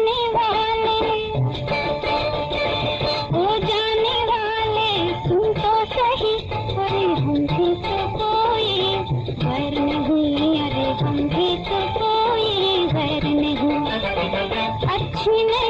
जाने वाले, ओ जाने वाले सुन तो सही, अरे हम भी तो कोई वैर नहीं, अरे हम भी तो कोई वैर नहीं। अच्छी नहीं